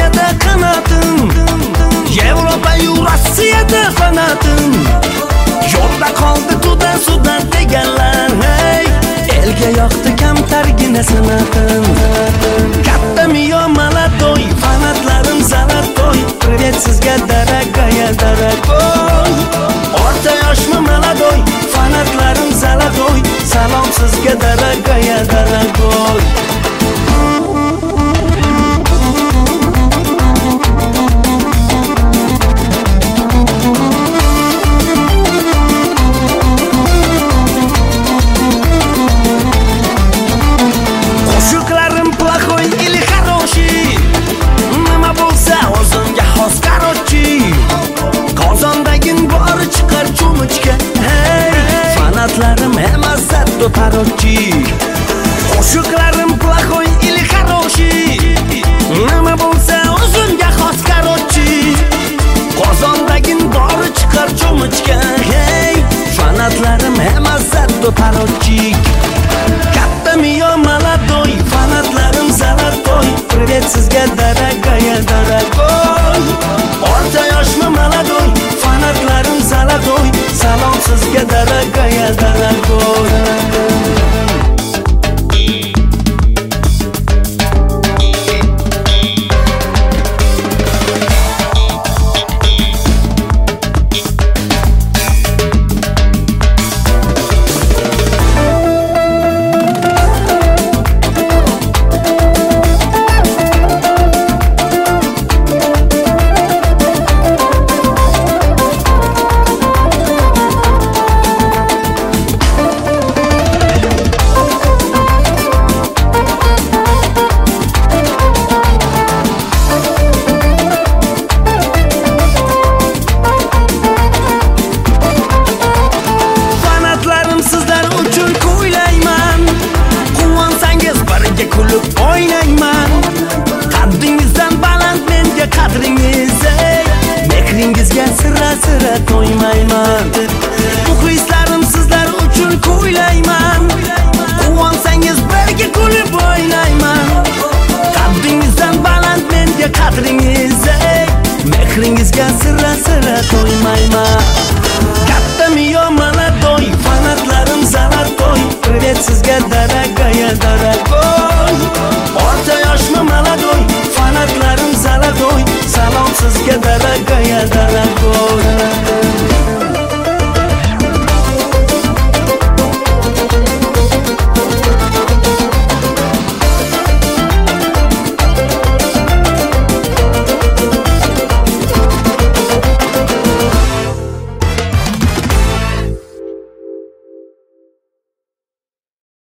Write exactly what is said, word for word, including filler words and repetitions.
Rossiyada qanotim, Yevropa-yu Rossiyada fanatim. Yo'lda qoldi tudan sudan deganlar, hey, elga yoqdi kamtargina sanatim. Kattami yo maladoy, fanatlarim zalatoy, privet sizga daragaya daragoy. Orta yoshmi maladoy, fanatlarim zalatoy, salom sizga daragaya daragoy. Fanatlarim emas zatto parokchi, qo'shiqlarim plahoy ili хороший. Nima bo'lsa o'zimga xos короче. Qozondagin bori chiqar cho'michka, hey, fanatlarim emas zatto parokchi. Kattami yo maladoy, fanatlarim zalatoy, privet sizga daragaya daragoy. Orta yoshmi maladoy, fanatlarim zalatoy, salom sizga daragaya daragoy. Oynayman, qaddingizdan baland menga qadringiz, ey, mehringizga sira-sira to'ymayman. Muxlislarim sizlar uchun kuylayman, quvonsangiz birga kulib o'ynayman. Qaddingizdan baland menga qadringiz, ey, mehringizga sira-sira to'ymayman. Kattami yo maladoy, fanatlarim zalatoy, privet sizga dara